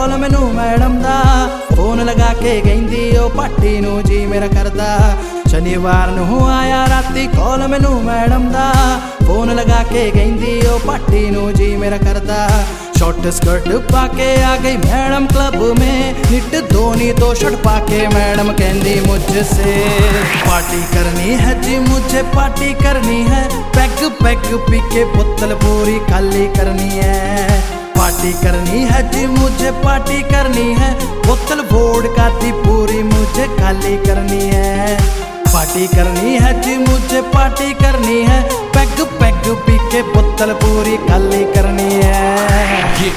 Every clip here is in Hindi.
कॉल मैनू मैडम दा फोन लगा के कहंदी ओ पार्टी नू जी मेरा करदा। शनिवार नू आया राती कॉल मैनू मैडम दा फोन लगा के कहंदी ओ पार्टी नू जी मेरा करदा। शॉर्ट स्कर्ट पाके आ गई मैडम क्लब में, निट धोनी तो शर्ट पाके मैडम कहंदी मुझसे पार्टी करनी है जी मुझे पार्टी करनी है। पैग पैग पी के बोतल पूरी खाली करनी है। पार्टी करनी है जी मुझे पार्टी करनी है। बोतल वोडका दी पूरी मुझे खाली करनी है। पार्टी करनी है जी मुझे पार्टी करनी है। पैग पैग पी के बोतल पूरी खाली करनी है।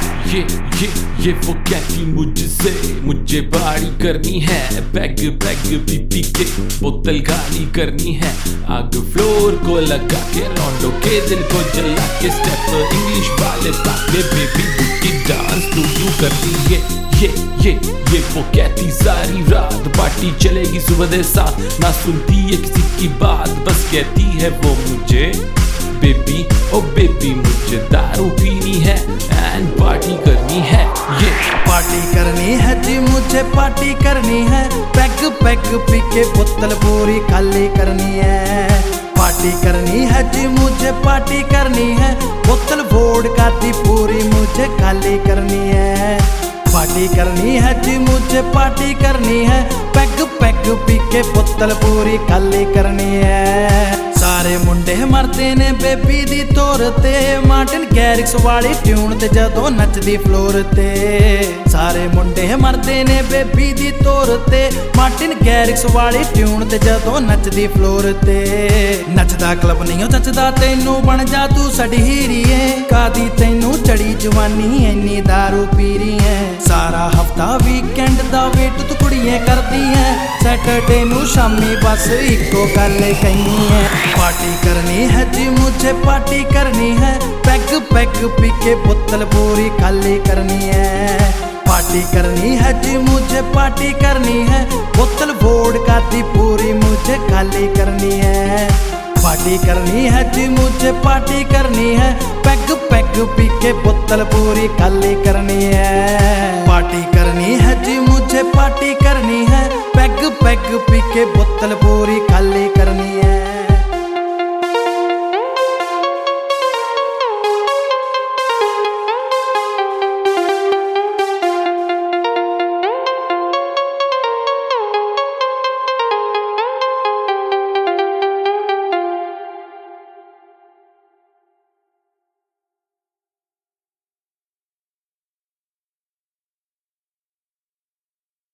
ये वो कहती मुझसे मुझे पार्टी करनी है। पैग पैग पी के बोतल खाली करनी है। आग फ्लोर को लगा के लौंडों के दिल को जला के स्टेप इंग्लिश वाले पाके बेबी बुकी डांस तू क्यों करती है। ये वो कहती सारी रात पार्टी चलेगी सुबह दे साथ। ना सुनती है किसी की बात बस कहती है वो मुझे बेबी ओ बेबी मुझे दारू पीनी है एंड पार्टी करनी है। ये पार्टी करनी है जी मुझे पार्टी करनी है। पैग पैग पी के बोतल पूरी खाली करनी है। पार्टी करनी है जी मुझे पार्टी करनी है। बोतल वोडका दी पूरी मुझे खाली करनी है। पार्टी करनी है जी मुझे पार्टी करनी है। पैग पैग पी के बोतल पूरी खाली करनी है। सारे मुंडे मरदे ने बेबी दी तौर ते, मार्टिन गैरिक्स वाली ट्यून ते जदों नचदी फ्लोर ते। सारे मुंडे मरदे ने बेबी दी तौर ते, मार्टिन गैरिक्स वाली ट्यून ते जदों नचदी फ्लोर ते। नचदा क्लब नहीं जचदा तैनू बन जा तू सड़ी हीरीए। कादी तैनू चढ़ी जवानी इन्नी दारू पी रही है। सारा हफ्ता वीकेंड दा वेट तू कुड़ियां करदी है। सैटरडे नू शामी बस इको गल कहनी है। पार्टी करनी है जी मुझे पार्टी करनी है। पैग पैग पी के बोतल पूरी खाली करनी है। पार्टी करनी है जी मुझे पार्टी करनी है। बोतल वोडका दी पूरी मुझे खाली करनी है। पार्टी करनी है जी मुझे पार्टी करनी है। पैग पैग पी के बोतल पूरी खाली करनी है। पार्टी करनी है जी मुझे पार्टी करनी है। पैग पैग पी के बोतल